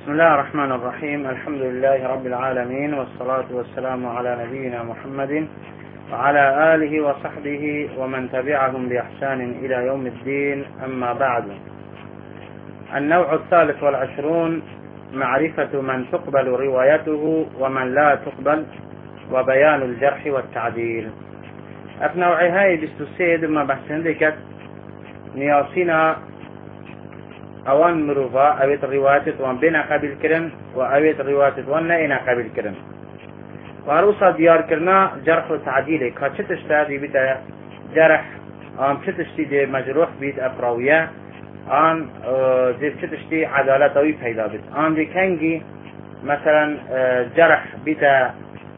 بسم الله الرحمن الرحيم. الحمد لله رب العالمين، والصلاة والسلام على نبينا محمد وعلى آله وصحبه ومن تبعهم بإحسان إلى يوم الدين. أما بعد، النوع 23 معرفة من تقبل روايته ومن لا تقبل، وبيان الجرح والتعديل. أفنوع هاي بستسيد ما بحسن ذكت نياسينا اوان مروفا اويت الروايات وان بينا قبل كرن واويت الروايات وان اينا قبل كرن وعروسا ديار كرنا جرح وتعديل. كاتشتشتا دي بيتا جرح ان شتشتي دي مجروح بيت افراوية ان دي شتشتي عدالتوي پیدا بيت ان دي كنجي مثلا جرح بيتا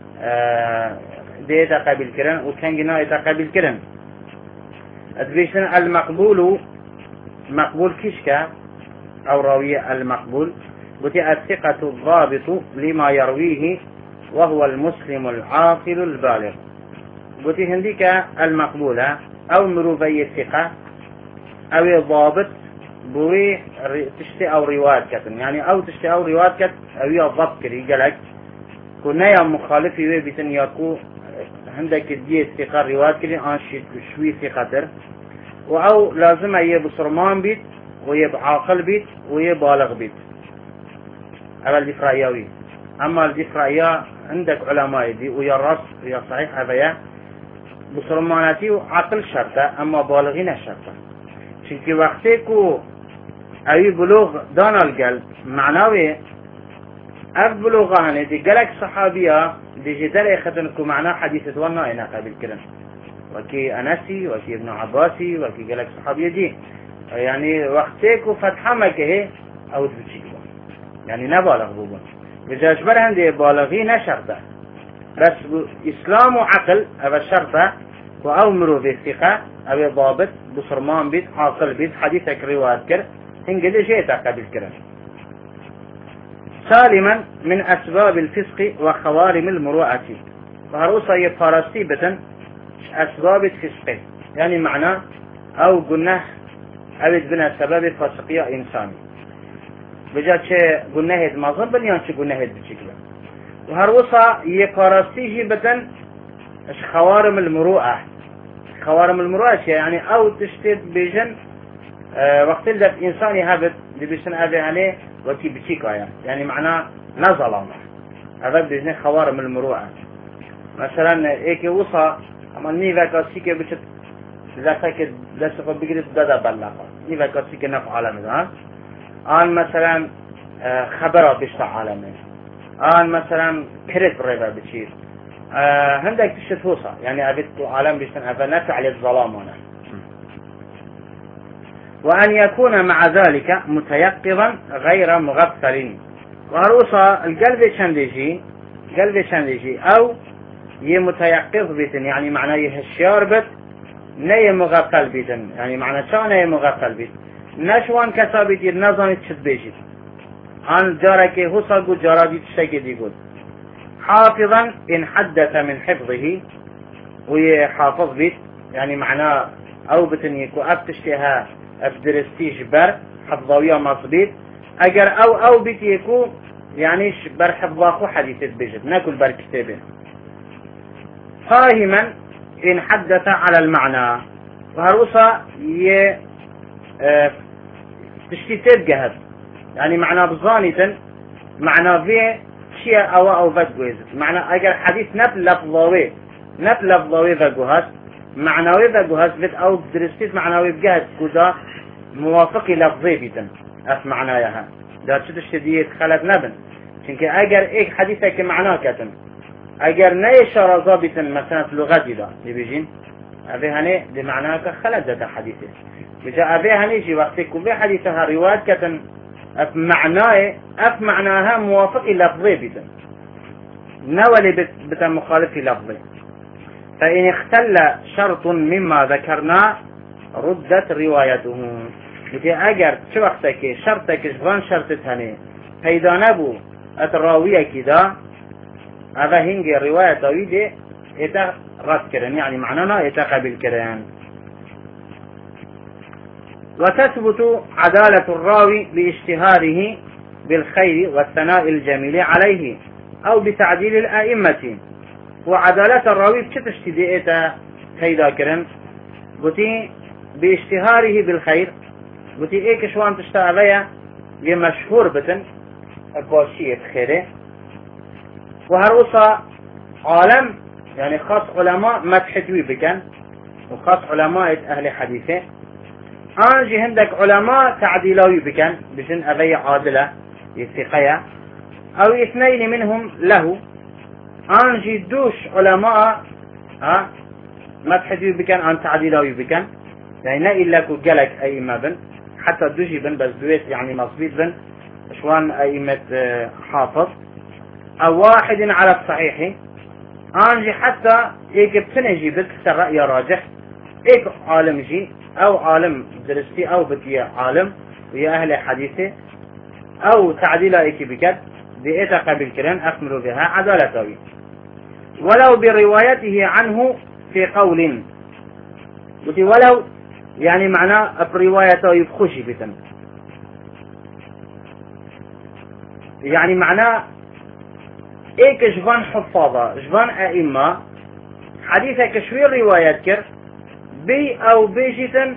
ديتا قبل كرن وكنجي نايتا قبل كرن. ادبيشن المقبول مقبول كيشكا أو راوية المقبول بتي الثقة الضابط لما يرويه وهو المسلم العاقل البالغ. بتي هنديك المقبولة أو مروفي الثقة أو ضابط بوي تشتي أو روايات كتن، يعني أو تشتي أو روايات كت أو يضبط كري قالك كنا يا مخالفي بيتن يكو عندك دي الثقة روايات كري أنشي شوي ثقة أو لازم أيه بصرمان بيت ويبقى عاقل بيت ويبالغ بيت. هذا الدفراياوي. أما الدفرايا عندك علماء دي ويا الرأس ويا صحيح هذا بصرماناتي وعقل شرطة، أما بالغين شرطة. شنكي وقتكو أي بلوغ دان القلب معناوي أف بلوغاني دي قلق صحابية دي جدال اختنكو معناه حديثة وانا انا قابل كرن وكي أنسي وكي ابن عباسي وكي قلق صحابية دي، يعني وقتكو فتحمك هي او تبتشيك يعني نبالغ بوبا بجاج برهن دي بالغين شرطة بس اسلام وعقل او شرطة او مرو في الثقة او ضابط بصرمان بيت عاقل بيت حديثك روايات كر هنجد شيء تقبل كرن سالما من اسباب الفسق وخوارم المروءة. وهروسا يفارستي بتن اسباب الفسق يعني معناه او قلناه أبد بنا سبب فاسقية إنساني بجات شيء قلنا هيد مظهر بنيان شيء قلنا هيد بشكله. وهروسا يقارستيه بدن خوارم المروءة. خوارم المروءة يعني أو تشتد بيجن وقت الدف إنساني هابت اللي بيسن أبي عليه وكي بشيكا يعني معناه نظلم هذا بيجن خوارم المروءة. مثلا إيكي وصا أما نيفا كاسيكي بشت لسه لسه بيجري دادا بلغة نيفا كاسيكي نفع عالمي آن مثلا خبرات بيشتع عالمي آن مثلا كريت ريبا بتشير هندك تشت هوصا يعني أبيت عالم بيشتن أبا نفع للظلام هنا. وأن يكون مع ذلك متيقظا غير مغفل. وهروصا القلب شنديجي أو يمتيقظ بيتن يعني معناه يهشيار بيت نية مغفل بيتن يعني معنى شان نية مغفل بيت نشوان كسابيت النظام تشد بيجيت عن جارك هصق جارادي تشتكي ديقول حافظا إن حدث من حفظه ويحافظ بيت يعني معناه أو بتن يكو أفتشتها أفدرستيش بر حفظوية مصبيت أجر أو بيت يكو يعني بر حفظاخو حديثة بيجيت ناكل بر كتابين فاهما إن حدث على المعنى. وهروسا تشتيتات جهد يعني معنى بظانية معنى في شيء أو فجوز معنى أجر حديث نفل لفظوي فجوهات معنوي فجوهات بيت أو درستيت معنوي بجهد كذا موافق لفظي بيتن أف معناها ده تشتديت خلت نبن شنك أجر إيه حديثك معناه كتن اگر نيشار ضابطا مثلا في لغتي ده بيجين ابي هني بمعنى كخلت ذات حديثه بجاء ابي هني شي وقت كل حديثها روايات كتن اف معناها موافق لفظي بيتن نولي بتا مخالف لفظي. فان اختل شرط مما ذكرنا ردت روايته. بجاء اگر شو وقتك شرطك جوان شرطت هني پیدا نبو الراويه كده هذا هنجي الرواية تويدة إتا رد كرن يعني معنانا إتا قبل كرن. وتثبت عدالة الراوي باجتهاده بالخير والثناء الجميل عليه أو بتعديل الأئمة. وعدالة الراوي بشتشتي ديئتا هيدا كرن قلتي باشتهاره بالخير قلتي ايك شوان تشتغليا لمشهور بتن باشية خيره وهروسا عالم يعني خاص علماء مدحتوي بكن وخاص علماء أهل حديثه أنجي هندك علماء تعديلاوي بكن بجن أبي عادلة يثقيا أو اثنين منهم له أنجي دوش علماء مدحتوي بكن أن تعديلاوي بكن يعني لا إلا كو جلك أئمة بن حتى دوجي بن بس دويت يعني مصبيت بن شوان أئمة حافظ أو واحد على الصحيح أنجي حتى إيك بتنجي بكسر رأي راجح إيك عالم جي أو عالم درستي أو بدي عالم ويا أهل حديثه أو تعديلا إيك بكد بإيتا قبل كرن أكملوا بها عدالته ولو بروايته عنه في قول قلت ولو يعني معناه بروايته يبخشي بتن يعني معناه ايك جبان حفاظة جبان ائمة حديثة كشوير روايات كر بي او بيجيتن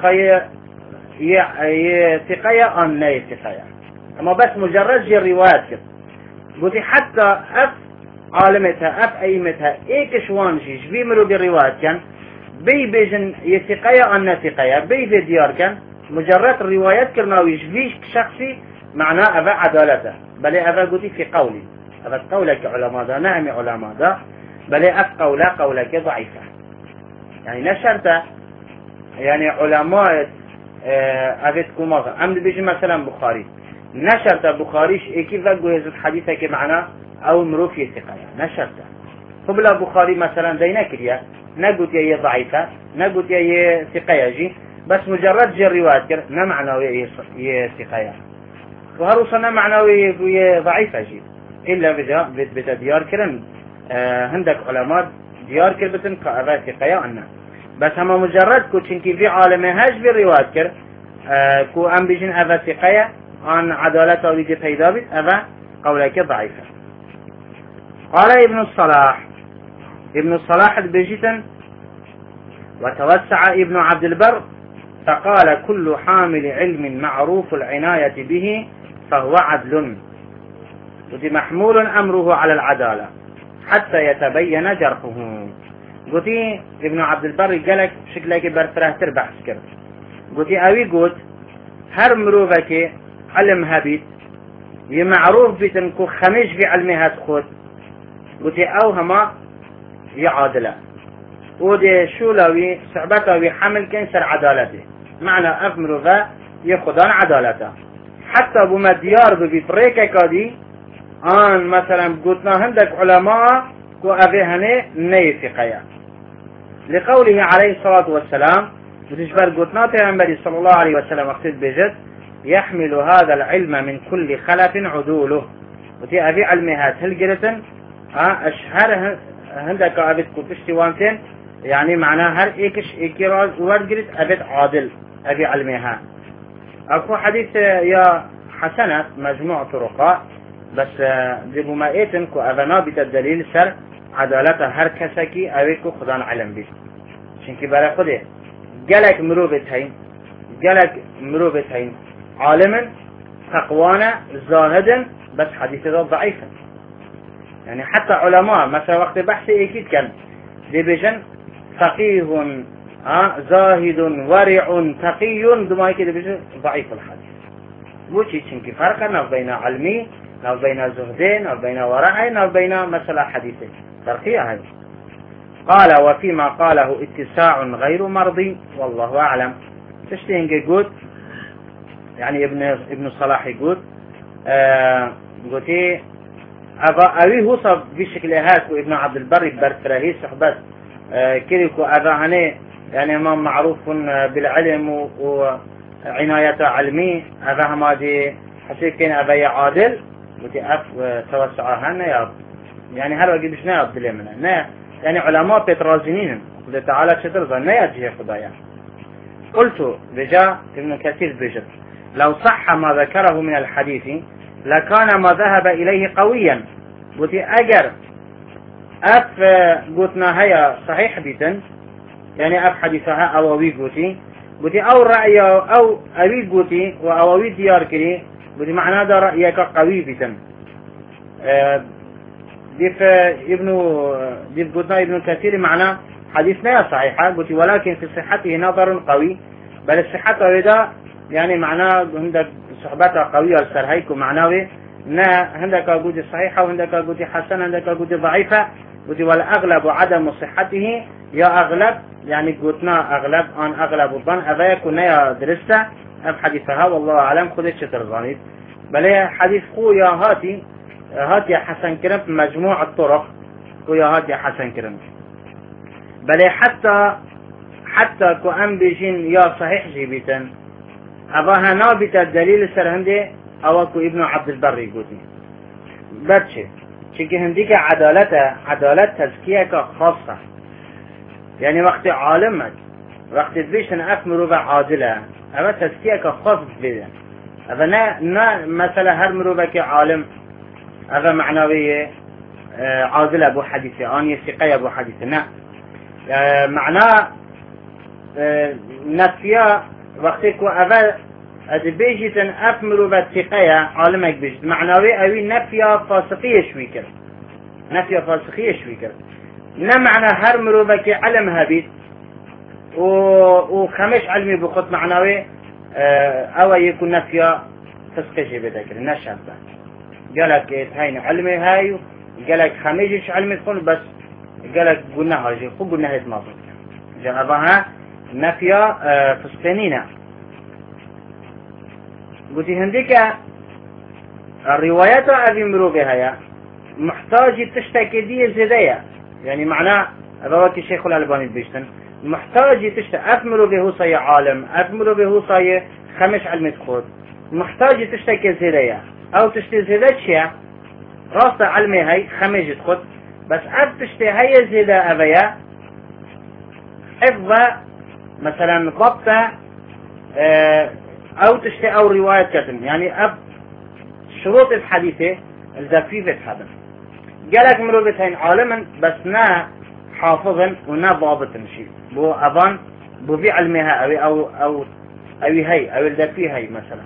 ثقية ام لا ثقية اما بس مجرد جي الروايات كر قلت حتى اف عالمتها اف ائمتها ايك شوان جي جبي مرو بالروايات كان بي بيجن يثقية ام ثقية بي في ديار كان مجرد الروايات كرناوي جبيش شخصي معناه ابا عدالته بل ابا قلت في قولي هذا قولك علماء دا نعم علماء دا بل قولك ضعيفة يعني نشرت يعني علماء أبتكم ماذا عمد بيجي مثلا بخاري نشرت بخاريش كيف قلت هذا الحديثة كمعنى أو مروف يثقية نشرت قبل بخاري مثلا دينا كريا نقول يا ضعيفة نقول يا ثقية جي بس مجرد جي الروايات كر نمعنى يا ثقية وهروصنا معنى ضعيفة جي إلا بدا ديار كرن هندك علماء ديار كربتن كأبا ثقية عنا بس هما مجرد كو چنكي في عالمه هاش بالروايات كر كو ام بيجن أبا ثقية عن عدالة وليد پیدا بيت أبا قولك ضعيفة. قال ابن الصلاح بيجيتن وتوسع ابن عبد البر فقال كل حامل علم معروف العناية به فهو عدل قلت محمول أمره على العدالة حتى يتبين جرحه. قلت ابن عبد البر قالك شكلك برفره تربح سكر قلت اوي قلت هر مروفك علم هبيت يمعروف بتنكو خميش في علمها تخوت قلت اوهما يعادله ودي شولوي صعبتوي حمل كنسر عدالته معنى اف مروفه يخدان عدالته حتى بما ديار بفريكا كادي آن مثلا قلتنا هندك علماء كو أبيهني نيثقيا لقوله عليه الصلاة والسلام بتجبر قلتنا تيعنبري صلى الله عليه وسلم اقصد بجد يحمل هذا العلم من كل خلف عدوله وتي أبي علمهات هلقلتن أشهر هندك أبيت كتشتي وانتين يعني معناه هر إيكش إيكيراز ورقلت أبيت عادل أبي علمها. أكو حديث يا حسنة مجموع طرقاء بس دبو ما ايتن كو اغنا بيت الدليل سر عدالة هر كسكي اويكو خدان علم بيت شنكي برا خده قالك مروبت هين عالما تقوانا زاهدا بس حديثه ضعيفا يعني حتى علماء مثلا وقت بحثي اكيد كان دي بيجن فقيه زاهد ورع تقي دماء كده بيجن ضعيف الحديث وشي شنكي فرقنا بين علمي أو بين زهدين أو بين ورعين أو بين مسألة حديثين فرقية هذه. قال وفيما قاله اتساع غير مرضي والله أعلم. تشتين يقول يعني ابن الصلاح يقول قلت أبي وصف بشكل هاك وابن عبد البر برفرهي صحبت كيريكو أبا يعني ما معروف بالعلم وعناية علمي أبا همادي حسيكين أبا عادل متأف توسعها يا يعني هل وجد مش نايب دليمنا يعني علماء بترازينين قل تعالى شترزا نايب جهة خدايا. قلت رجاء ابن كثير بجد لو صح ما ذكره من الحديث لكان ما ذهب إليه قويا. قلتي أجر أف قلتنا هيا صحيح بيتن يعني أف حديثها أووي قلتي أو رأي أو أبي قلتي وأووي ديار كري قلتي معناه ده رأيك قوي بيتن. ديف قلتنا ابن كثير معناه حديثنا صحيحة قلتي ولكن في صحته نظر قوي، بل الصحة هذا يعني معناه عندك صحبتها قوية السرهيك ومعناه نا عندك قلتي صحيحة وعندك قلتي حسنة عندك قلتي ضعيفة قلتي والأغلب عدم صحته يا أغلب يعني قلتنا أغلب أن أغلب الظن أذا يكون يا درسته أف حديثها والله أعلم خذ الشتر ظنيت بل حديث خو يا هاتي حسن كرم في مجموع الطرق خو يا هاتي حسن كرم بل حتى كو أم بيجين يا صحيح جيبيتن أباها نابت الدليل سر هندي أو كو ابن عبد البر يقولي برشي شكي هنديك عدالة تزكية خاصة يعني وقت عالمك وقت تبيشن أكملوا بعادلة أما تزكية خاصة بيدن أبا نا مثلا هر مروبك عالم أبا معنوية عادلة أبو حديثة آنية ثقية أبو حديثة نا معناه نفيا وقتك وأبا أدبيجتن أكملوا بالثقية عالمك بيجت معنوي أوي نفيا فاسقية شوي كر نفيا فاسقية شوي كر نا معنى هر مروبك علم هبيت وخمش علمي بخط معنوي أو يكون نفيا فسقية بذكر نشأت قالك هاي علمي هاي قالك خميجش علمي تقول بس قالك قلنا هاي خو قلنا هاي تناظر جابها نفيا فسقينينا قلتي هنديك الروايات أبي مروبها هيا محتاج تشتكي دي زدايا يعني معناه رواك الشيخ الألباني بيشتن محتاج أثمر به صي عالم أثمر به صي خمس علم تخود محتاج تشتكي زدايا أو تشتي زدا شيء راس علمي هاي خمس تخود بس تشتي هاي زدا أبيا حفظ مثلا ضبط أو تشتي أو رواية كتم يعني شروط الحديثة الزفيفة هذا قالك مروبتين عالما بس نا حافظا ونا ضابطا شيء بو أظن بو في علمها أو هي أو الدفي هي مثلا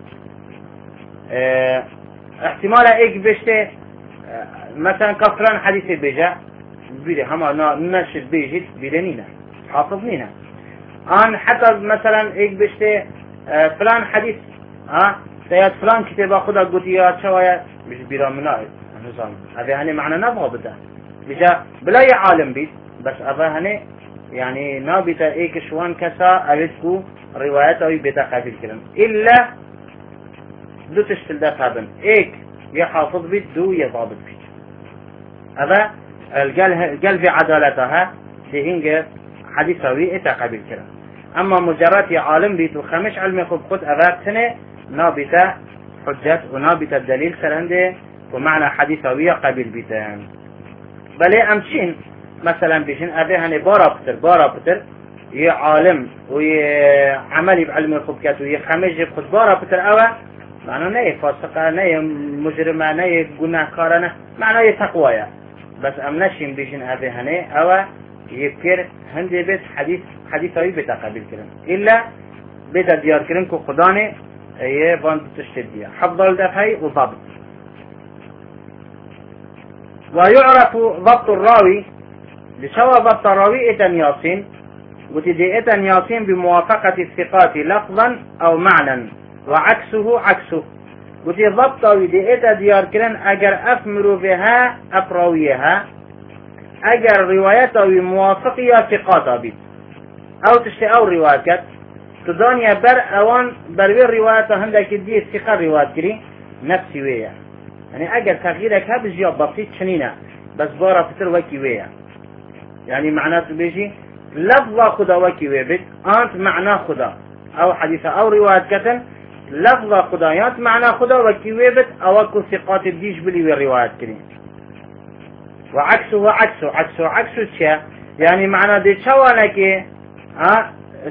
احتمال ايك بشتي مثلا كفران حديث بيجا بيلي هما نشد بيجي بيلنينا حافظنينا أن حتى مثلا ايك بشتي فلان حديث سياد فلان كتاب خدا قديات شوية مش بيرا منائد نظام هذا يعني معنى نبغى بده بجا بلا عالم بيت بس هذا هني يعني نابت ايك شوان كسا أبدكو روايات أو بيتا قابل كلام إلا دو تشتل ده فابن ايك يحافظ بيت دو يضابط بيت هذا القلب عدالتها دهينجر حديثاوي اتا قابل كلام أما مجرد عالم بيت وخمش علم خب خد أذابتنا نابت حجة ونابت الدليل سرنده ومعنى حديثاوية قابل بيتان بل أمشين مثلا بيشين أبي هني بارا بتر عالم وعملي بعلم الخبكات ويخمج خد بارا بتر أوا معنى نيه فاسقة نيه مجرمة نيه قناهكارة معنى تقوية بس أمنشين بيشين أبي هني أوا يذكر هندي بيت حديثاوي بتقابل كلام إلا بيت ديار كلام كو خداني هي بان تشتدية حفظ الدفعي وضبط. ويعرف ضبط الراوي لشوى ضبط الراوي إتن ياسين وتدي إتن ياسين بموافقة الثقات لفظا أو معنى وعكسه عكسه وتدي ضبط ودي إتا ديار كلن أجر أفمر بها أفراويها أجر روايته موافقية ثقات بيت أو تشتي أو روايات تدانيا بر أوان بروي روايته هندك دي الثقة روايات كري نفسي ويا يعني أجر تغييرك هذا جياب بسيط شنينة بس بارا فتر وكي ويا يعني معناته بيجي لفظة خدا وكي ويا بيت أنت معناه خدا أو حديثة أو رواية كتن لفظة خدايات معناه خدا وكي ويا بيت أو أكو ثقات بديش بلي الروايات كري وعكسه عكسه شيء يعني معناه دي شوانك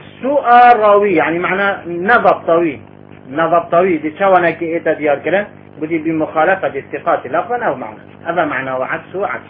سوء راوي يعني معناه نضب طوي دي شوانك إيتا ديار كلام بدي بمخالفة الثقات لفظا أو معنى، هذا معنى وعكس وعكس.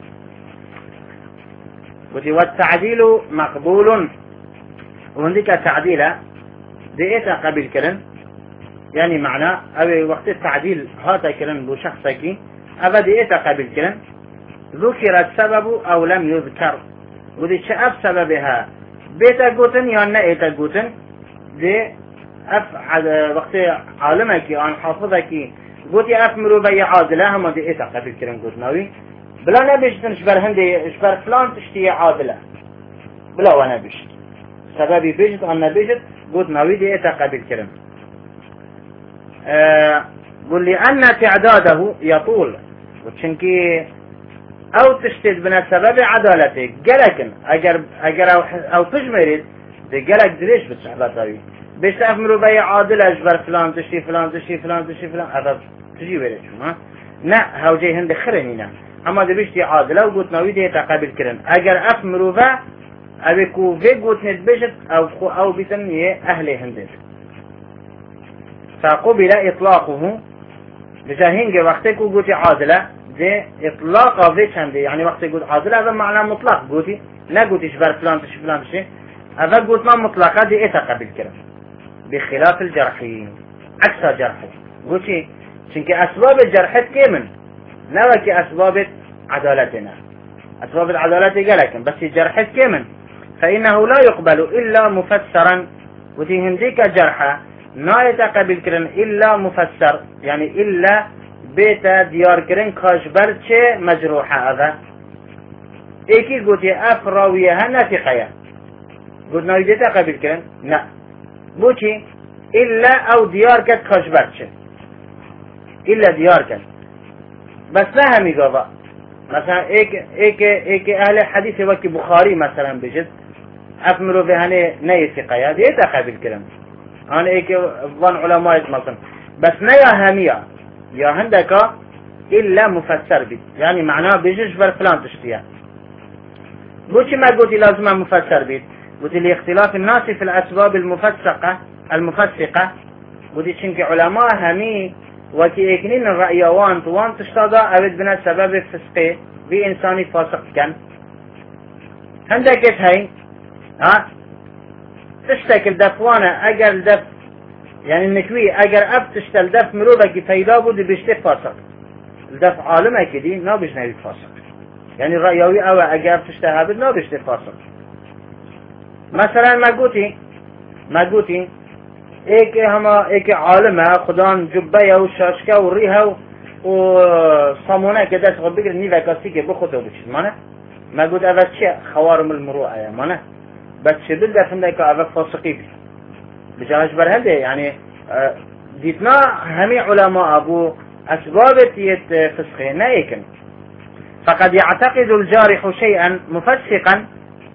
بدي والتعديل مقبول، وهنديك تعديله ديتا قبل كلن، يعني معنى أو وقت التعديل هذا كلن بشخصك أبا ديتا قبل كلن ذكر السبب أو لم يذكر، ودي شأف سببها بيتا قوتن يا نأيتا قوتن دي أف وقت عالمك عن حافظك قوتي أفمرو بي عادلة هم دي إتا قبل كلن قوتناوي بلا نبيشتن شبر هندي شبر فلان تشتي عادلة بلا ونبيشت سببي بيجت أن بيجت قوتناوي دي إتا قبل كلن. قل لي أن تعداده يطول وتشنكي أو تشتد بنا سبب عدالته قلقن أجر أو تجمرد دي قلق دريش بتشعباتاوي بيش أفمرو بي عادلة أجبر فلان تشتي فلان تشتي فلان تشتي فلان هذا تجي ويرد شو ما نا هاو جاي هند خرنينا أما دي بيشتي عادلة وقوتناوي دي تقابل كرن أجر أفمرو با أبيكو في قوتنت بيشت أو بيتنية أهلي هندت فقبل إطلاقه بجاهنج وقتك قوتي عادلة دي إطلاق في شندي يعني وقت قوت عادلة هذا معنى مطلق قوتي لا قوتي شبر فلان تشي فلان تشي هذا قوت ما مطلقة دي إتقى بالكلام بخلاف الجرحين عكس جرحي قوتي شنك أسباب الجرح كيمن نوكي أسباب عدالتنا أسباب العدالة قالكم بس الجرح كيمن فإنه لا يقبل إلا مفسرا ودي هنديك جرحة لا يتقبل كرن إلا مفسر يعني إلا بيتا ديار كرن كاشبر چه مجروحة هذا ايكي قوتي أفراويها نافقية قلنا يتقبل كرن لا بوشي إلا أو ديار كت كاشبر چه إلا ديار كت بس لا همي قضاء مثلا ايك أهل الحديث وكي بخاري مثلا بجد أفمرو بهاني نيثقية يتقبل كرن أنا إيك ظن علماء مثلا بس نيا همية يا هندك إلا مفسر بي يعني معناه بيجيش بر فلان تشتيها بوشي ما قلت لازم مفسر بي قلت لي اختلاف الناس في الأسباب المفسقة قلت شنك علماء همي وكي اكنين الرأي وان تشتغى أبد بنا سبب الفسقه بإنساني فاسق كان هندك هاي ها تشتكل دفوانا اگر دف يعني النكوي اگر اب تشتل دف مروبك فيدا بود بيشتك فاسق الدف عالمه كدي نا بيشنوي فاسق يعني الرأيوي او اگر تشتها بد نا بيشتك فاسق مثلا ما قوتي ايك عالمه خدان جبه و شاشكه و ريها و صامونه كده شغل بقر نيفا كاسيكي بخوته بشت مانه ما قوت اول چه خوارم المروءه يا مانه بس شدل ده فهمت كأبك فاسقي بجاش برهده يعني ديتنا همي علماء أبو أسباب تيت فسقه نايكن فقد يعتقد الجارح شيئا مفسقا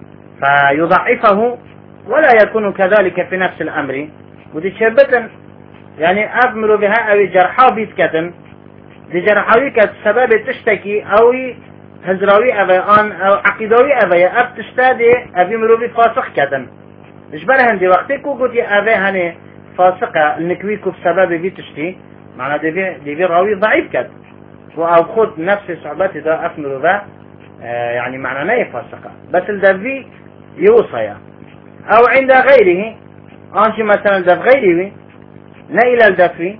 فيضعفه ولا يكون كذلك في نفس الأمر ودي شبتا يعني أفمر بها أو جرحا بيتكتن دي جرحاوي كسبب تشتكي أو هزراوي أبيان أو عقيدوي أبيا أب تشتادي أبي مروبي فاسق كتن إجبار هندي وقتي كو قلت أبي هني فاسقة النكويكو بسبب بي تشتي معنى دي راوي ضعيف كت أو خد نفس صعوبات ده أفمرو ذا يعني معنى ناي فاسقة بس الدفي يوصيا أو عند غيره أنشي مثلا دف غيره لا إلى الدفي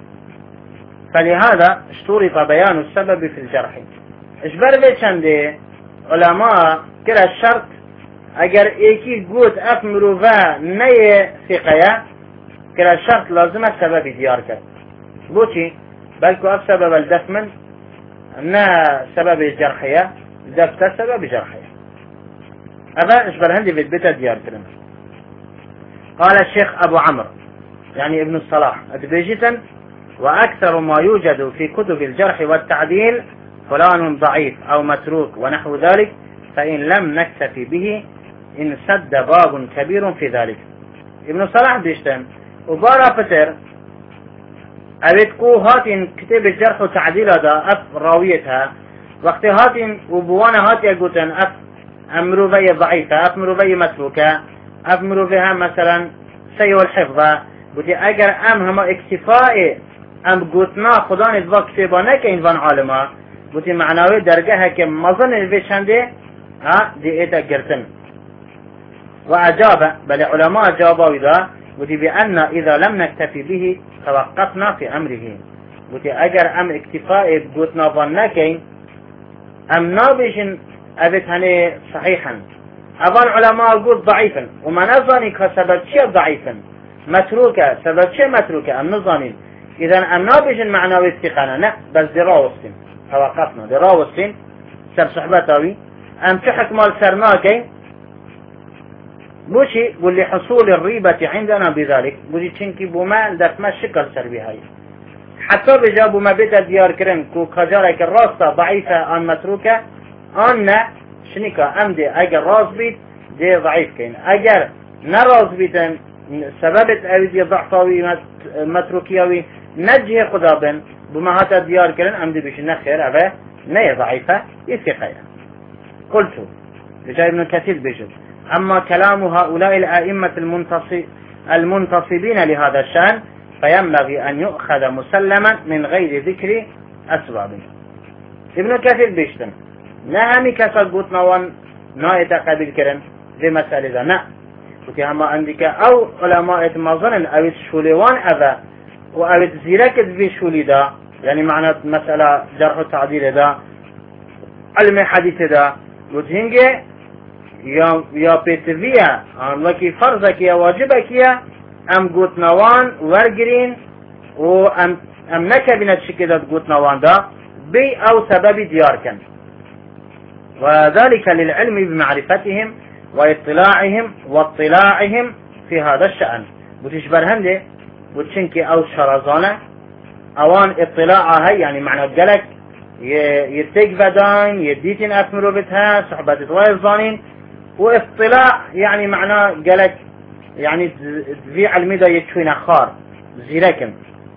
فلهذا اشترط بيان السبب في الجرح اجبر بيشنده علماء كلا الشرط اگر ايكي قوت افمرو و نيه ثقية كلا الشرط لازم السبب ديار كد بوشي بلكو اف سبب الدفمن نا سبب الجرحية دفت سبب جرحية هذا اجبر هندي في البيت ديار كلمة. قال الشيخ ابو عمرو يعني ابن الصلاح ادبيجتا واكثر ما يوجد في كتب الجرح والتعديل فلان ضعيف أو متروك ونحو ذلك فإن لم نكتفي به انسد باب كبير في ذلك. ابن صلاح بيشتن وبارا فتر أبتكو هاتين كتاب الجرح وتعديل هذا أف راويتها وقت هاتين وبوانا هاتي أقولتن أف أمرو بي ضعيفة أف مرو بي متروكة أف مرو بها مثلا سيء الحفظة قلت أجر أم هما اكتفاء ام گوتنا خدا ندوا کتابانه که این وان عالما بودی معناوی درگه که مزن الوشنده دي ايتا قرتن وأجاب بل علماء أجابوا إذا ودي بأن إذا لم نكتفي به توقفنا في أمره ودي أجر أم اكتفاء بقوتنا ظنكين أم نابجن أبت هني صحيحا أظن علماء قلت ضعيفا وما نظني كسبب شيء ضعيفا متروكة سبب شيء متروكة أم نظني إذا أم نابجن معنى استقانا لا بس دراوستين توقفنا دراوستين سب صحبتاوي أم تحك مال سرناكي بوشي قل لحصول الريبة عندنا بذلك بوشي تشنكي بوما دفما شكل سربي هاي حتى بجابوا ما بيتا ديار كرن كو كجارك الراسة ضعيفة أن متروكة أن شنكا أمدي أجر راس بيت دي ضعيف كين أجر نراس بيتن سببت أويدي ضعفاوي متروكياوي نجه خدابن بما هاتا ديار كرن أمدي بيش نخير أبا نية ضعيفة يثقيا قلت بجاي ابن كثير بيجد أما كلام هؤلاء الأئمة المنتصبين لهذا الشأن فينبغي أن يؤخذ مسلما من غير ذكر أسباب ابن كثير بيجد نهمي كسر قوتنا وان نايتا قبل كرن ذي مسألة ذا نا وكي هما عندك أو علماء مظنن أو الشوليوان أذا وأو الزيرك ذي شولي دا يعني معنى مسألة جرح التعديل دا علم حديث دا وتهنجي يا بيتفيا عن وكي فرضك يا واجبك يا ام قوت نوان ورقرين و ام نكبنا تشكدت قوت نوان دا بي او سبب دياركن وذلك للعلم بمعرفتهم واطلاعهم في هذا الشأن بتشبر هندي بتشنكي او شرزانة اوان اطلاعها يعني معنى قلق يتيك بدان يديتين أثمروا بتها صحبة الظانين واطلاع يعني معناه قالك يعني ذي علميدا يتشوين أخار زيركم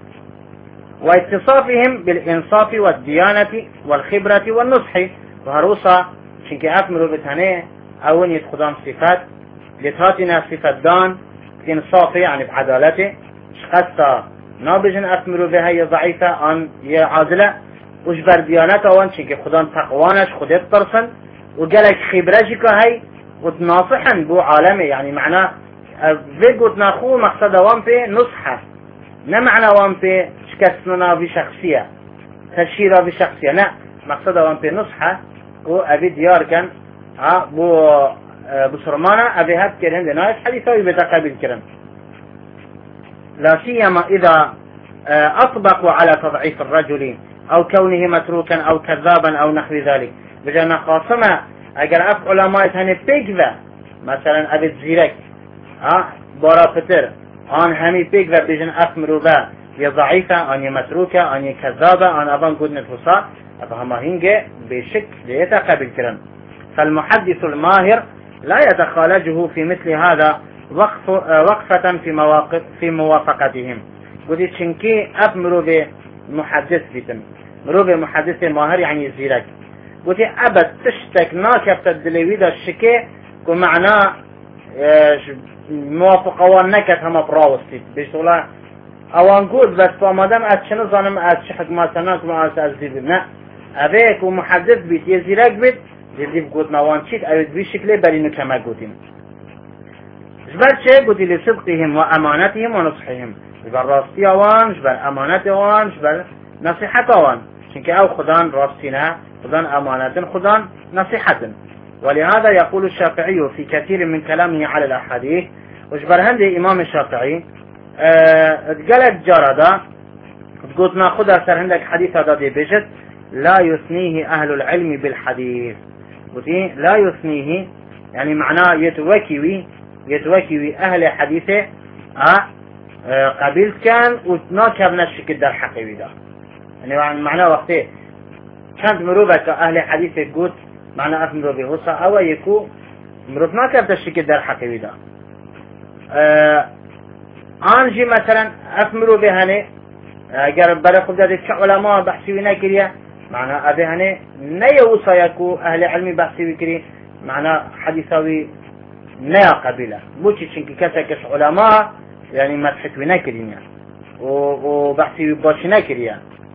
واتصافهم بالإنصاف والديانة والخبرة والنصح وهروسا شنك أثمروا بتهنه أول يتخدام صفات لتهاتنا صفات دان إنصافي يعني بعدالته شخصة نابجن أثمروا بها ضعيفة عن عادلة وش برديانات اوان چنکه خدان تقوانش خودت ترسن و گلک خبرجی که هی قد ناصحا بو عالمه يعني معنى في قد ناخو مقصد اوان في نصحة نه معنى اوان في شكسنا في شخصية تشيرا في شخصية نه مقصد اوان في نصحة و ابي ديار كان بو بسرمانة ابي هات كرهن دي نايس حديثة بتقابل كرهن لا سيما اذا اطبقوا على تضعيف الرجل أو كونه متروكا أو كذابا أو نحو ذلك بجانا خاصمة أجر أف علماء هني بيكذا مثلا أبي زيرك بارا فتر آن همي بيكذا بجن أف مروبا يضعيفة أن يمتروكة أن يكذابة أن أبان قد نفسا أفهما هنجي بشك ليتقبل كرم فالمحدث الماهر لا يتخالجه في مثل هذا وقفة في موافقتهم قد تشنكي أف مروبا محدث بيتم مروب محدث ماهر يعني زيرك قلت أبد تشتك ناكبت الدلوي دا الشكي ومعناه موافقة وانكت هما براوستي بيشتغلا اوان قول بس فامادم اتشنو ظانم اتشحك ما سناك ما اتزيب نا ابيك ومحدث بيت يزيرك بيت جديب قلت نوان شيت اويد بي شكلي برينو كما قلتين جبال شيء قلت لصدقهم وامانتهم ونصحهم جبال راستي اوان جبال امانت اوان جبال نصيحة اوان شنك او خدان راستنا خدان امانة خدان نصيحة ولهذا يقول الشافعي في كثير من كلامه على الاحاديث وجبر هندي امام الشافعي قالت جاردا قلت ناخذها سر عندك حديث هذا دي بيجت لا يثنيه اهل العلم بالحديث قلت لا يثنيه يعني معناه يتوكيوي اهل حديثه قبيل كان وتناكب نفسك در حقيقي ده يعني معناه وقته كانت مروبك اهل حديثه قلت معناه افمرو بهوسا او يكو مروب ناكب تشكي در حقيقي ده آنجی مثلا افمرو بهنه اگر برای خود داده چه علماء بحثی وی نکریه معنا ابهنه نیوسا یکو اهل علمی بحثی وی کری معنا حدیثاوی نیا قبیله بوچی چنکی کسی کش علماء یعنی مدحت وی نکرین وبحثي باشنا كريا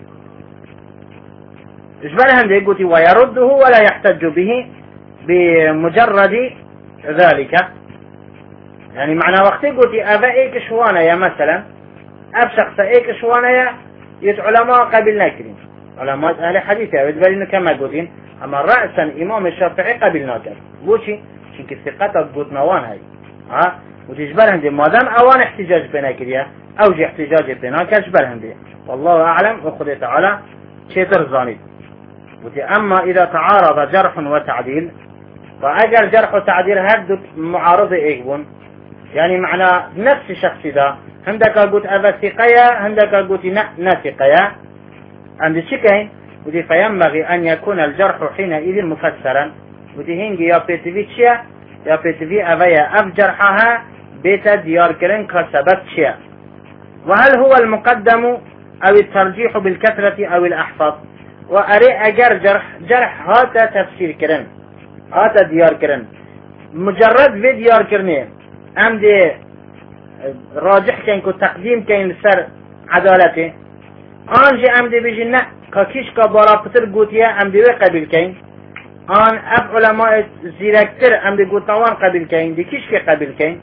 جبل هندي قلت ويرده ولا يحتج به بمجرد ذلك. يعني معنى وقتي قلت أبا إيك شوانا يا مثلا أب شخص إيك شوانا يا علماء قبل ناكرين علماء أهل حديث يتبالين كما قلتين أما رأسا إمام الشافعي قبل ناكر بوشي شنك الثقات قلت نوان هاي وتجبل هندي ما دام أوان احتجاج بناكريا أوجه احتجاج بناكر جبل هندي والله أعلم وخذ تعالى شيطر زاني. أما إذا تعارض جرح وتعديل فأجل جرح وتعديل هدد معارضة إيقبون يعني معنى نفس الشخص ذا عندك قلت أبا ثقيا عندك قلت نثقيا عند الشكين فينبغي أن يكون الجرح حينئذ مفسرا هنجي يا بيتفيتشيا يا بيتفي أبايا أف جرحها بيت ديار كرن كسبت شيا. وهل هو المقدم أو الترجيح بالكثرة أو الأحفظ؟ وأري أجر جرح هذا تفسير كرن هذا ديار كرن مجرد في ديار كرني أم دي راجح كين كو تقديم كين سر عدالته آنجي أم دي بيجينا كاكيش كبارا فتر قوتيا أم دي قبل كين آن أف علماء زيركتر أم دي قوتوان قبل كين دي كيش في قبل كين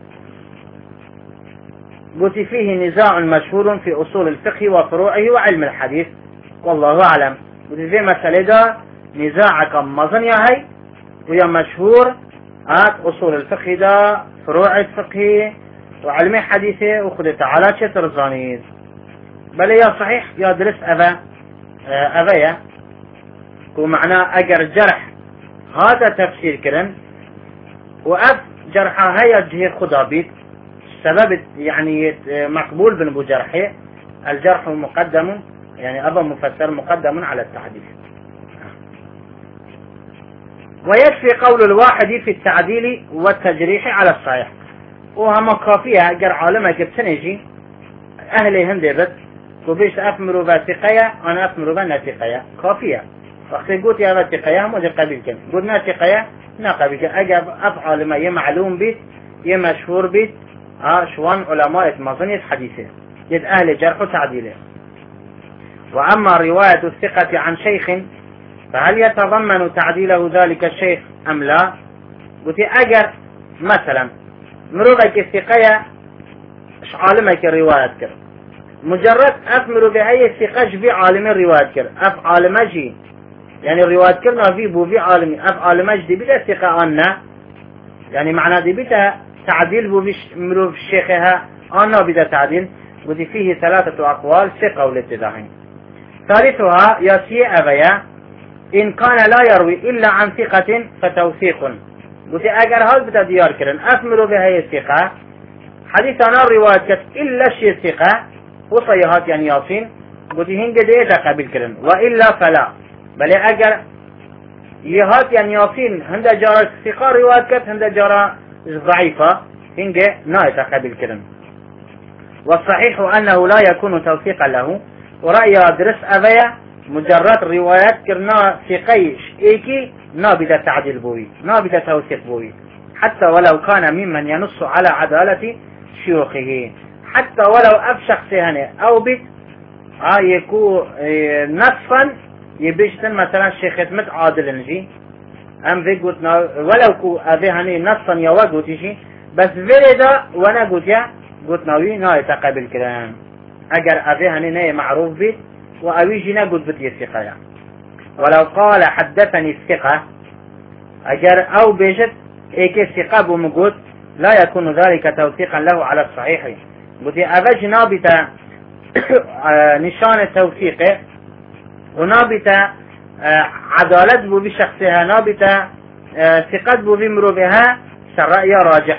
قوتي فيه نزاع مشهور في أصول الفقه وفروعه وعلم الحديث والله أعلم. قوتي في مسألة دا نزاع كم مظن يا هاي ويا مشهور أصول الفقه دا فروع الفقه وعلم حديثه وخذ تعالى شتر زانيز بل يا صحيح يا درس أبايا ومعنى أجر جرح هذا تفسير كرن وأف جرحها هي جهة خدابيت سبب يعني مقبول بن أبو جرحه الجرح مقدم يعني أبا مفسر مقدم على التحديث. ويكفي قول الواحد في التعديل والتجريح على الصحيح وهم كافية أجر عالمة كبتنجي أهلي هندي بس وبيش أفمروا باتقية أنا أفمروا بناتقية كافية وقت قلت يا باتقية هم وجه قبيل كم قلت ناتقية ناقبل كم أجب أفعال ما يمعلوم بيت يمشهور بيت شوان علماء مظنية حديثة جد أهل جرح وتعديله. وأما رواية الثقة عن شيخ فهل يتضمن تعديله ذلك الشيخ أم لا؟ قلت أجر مثلا مروبك الثقية اش عالمك الروايات كر مجرد أفمرو بهاي الثقة في عالم الروايات كر أف عالمجي يعني الروايات كرنا في بو في عالمي أف عالمج دي بدا الثقة أنا يعني معنى دي بدا تعديل بو مرو في الشيخها أنا بدا تعديل قلت فيه ثلاثة أقوال ثقة والاتضاحين. ثالثها يسيء أبيا إن كان لا يروي إلا عن ثقة فتوثيق قلت أجر هذا بدا ديار كرن أفمروا بهاي الثقة حديث أنا الرواية كت إلا شيء الثقة وصيحات يعني ياسين قلت هنجد إيه قبل كرن وإلا فلا بل أجر يهات يعني ياسين هند جارة الثقة رواية كت هند جارة ضعيفة هنجد نايت قبل كرن. والصحيح أنه لا يكون توثيقا له ورأي درس أبيا مجرد روايات كرنا ثقيش إيكي نابدة تعديل بوي نابدة توثيق بوي حتى ولو كان ممن ينص على عدالة شيوخه حتى ولو أف شخص هنا أو بيت يكون نصفا يبيشتن مثلا شيخ مت عادل نجي أم في قلتنا ولو كو أبي هني نصا يوجد شيء بس فريدا وانا قلتنا وي ناي تقبل كلام أجر أبي هني ناي معروف بيت وأويجي نقول بدي الثقة ولو قال حدثني الثقة أجر أو بيجت إيك الثقة بمقود لا يكون ذلك توثيقا له على الصحيح بدي أبج نابت نشان التوثيق ونابت عدالة بو بشخصها نابت ثقة بو بمرو بها سرأي راجح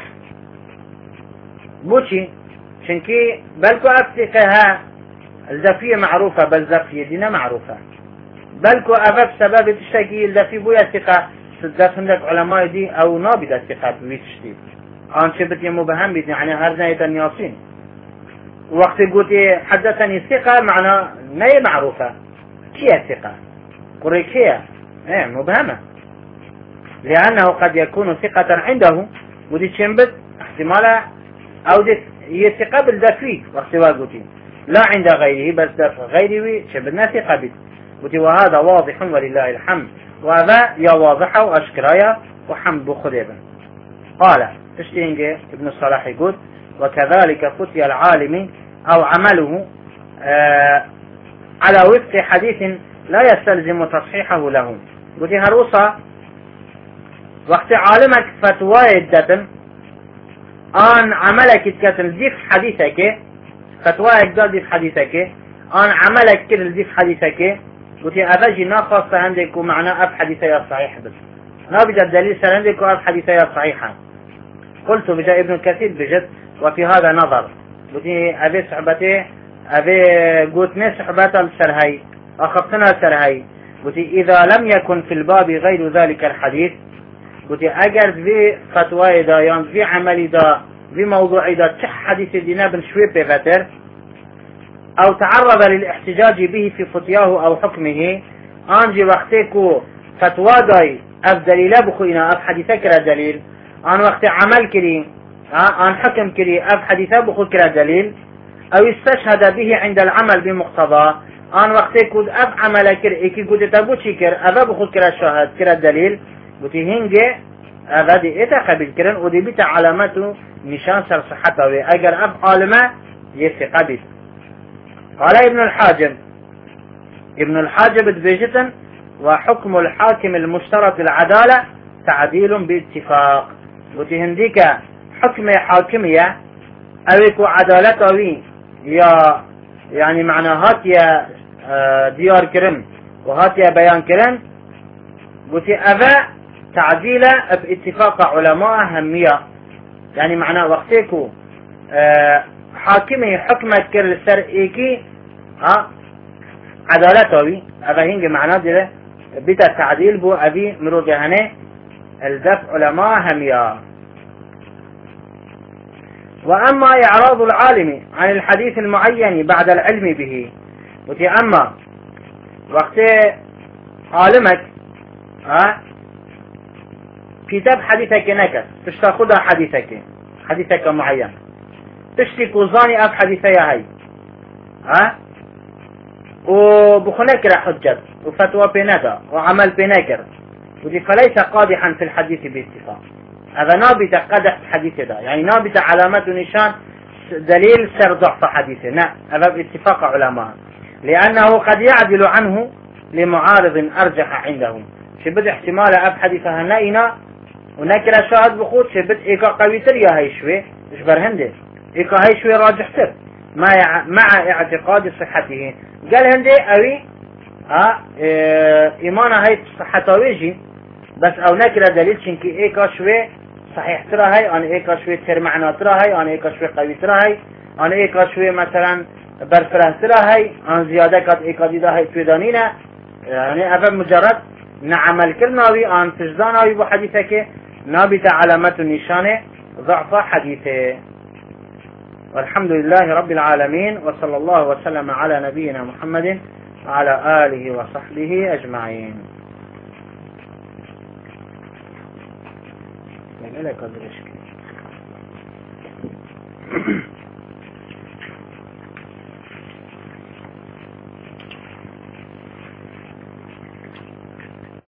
بوشي شنكي بلكو أفتقها الزفية معروفة بل زفية دينا معروفة بلكو أباب سبب الشيء الزفية بويا الثقة صدق عندك علماء دي أو نابد الثقة بويتشتي آن شبت يمبهم بيد يعني هرنا يتنياصين وقت قلت حدثني الثقة معنى نهي معروفة كي الثقة قريكية مبهمة لأنه قد يكون ثقة عنده ودي شنبت احتمالا أو دي هي الثقة بالزفية وقت قلت لا عند غيره بس دفع غيره شبه ثقة به قلت وهذا واضح ولله الحمد وهذا يا واضحة وأشكرايا وحمد بخذيبا. قال تشتينجي ابن الصلاح يقول وكذلك فتي العالم أو عمله على وفق حديث لا يستلزم تصحيحه له. قلت هروسا وقت عالمك فتوى الدتن آن عملك كتن ديف حديثك فتوى اقدار ديف حديثك آن عملك كتن ديف حديثك قلت أبجي ناقص عندك ومعنى أب حديثي الصحيح بس نابد الدليل عندك وأب حديثي الصحيحة. قلت بجاء ابن كثير بجد وفي هذا نظر قلت أبي صحبتي أبي قلت صحبت السرهي أخذتنا السرهي قلت إذا لم يكن في الباب غير ذلك الحديث قلت أجر في فتوى دا يعني في عمل دا في موضوع دا تح حديث دينا بن شوي بفتر أو تعرض للاحتجاج به في فتياه أو حكمه أنجي وقتكو فتوى داي أف دليل بخوينا أف حديثة كرا دليل أن وقت عمل كري أن حكم كري أف حديثة بخو كرا دليل أو استشهد به عند العمل بمقتضى أن وقتكو أف عمل كري إيكي قد تبوشي كر أف بخو كرا شاهد كرا دليل قلت هنجي أف دي إتا قبل كرن ودي بيتا علامته نشان سر صحته أجر أف عالمة يثق به. قال ابن الحاجب بيجتن وحكم الحاكم المشترط العدالة تعديل باتفاق. قلت هنديك حكم حاكمية أويكو عدالته يا يعني معنى هاتيا ديار كرن وهاتيا بيان كرن قلت أبا تعديل باتفاق علماء همية يعني معنى وقتكو حاكمي حكمت كر سر ايكي عدالته أبا هنجي معناه ده بتا التعديل بو أبي مروجهنه الدفع علماء هميا. وأما إعراض العالم عن الحديث المعين بعد العلم به وتي أما وقت عالمك كتاب حديثك نكس تشتاخدها حديثك معين تشتي وزاني أب حديثي هاي وبخنكر حجة وفتوى بنكر وعمل بنكر ودي فليس قادحا في الحديث باتفاق. هذا نابت قدح حديث ده يعني نابت علامات ونشان دليل سر ضعف حديثه لا هذا باتفاق علماء لأنه قد يعدل عنه لمعارض أرجح عندهم شبت احتمال أب حديثها نائنا ونكر شاهد بخوت شبت إيكا قوي تريا هاي شوي إشبر هنده إيكا هاي شوي راجح تر مع اعتقاد صحته قال هندي أوي إيمانا هاي صحته ويجي بس أو نكرة دليل شنكي إيكا شوي صحيح ترى هاي أنا إيكا شوي تر معنى ترى هاي أنا إيكا شوي قوي ترى هاي أنا إيكا شوي مثلا برفره ترى هاي أنا زيادة كات إيكا ديدا هاي تويدانينا يعني أبا مجرد نعمل كرناوي أن تجداناوي بحديثك نابت علامة النشانة ضعف حديثه. والحمد لله رب العالمين وصلى الله وسلم على نبينا محمد وعلى آله وصحبه أجمعين. لك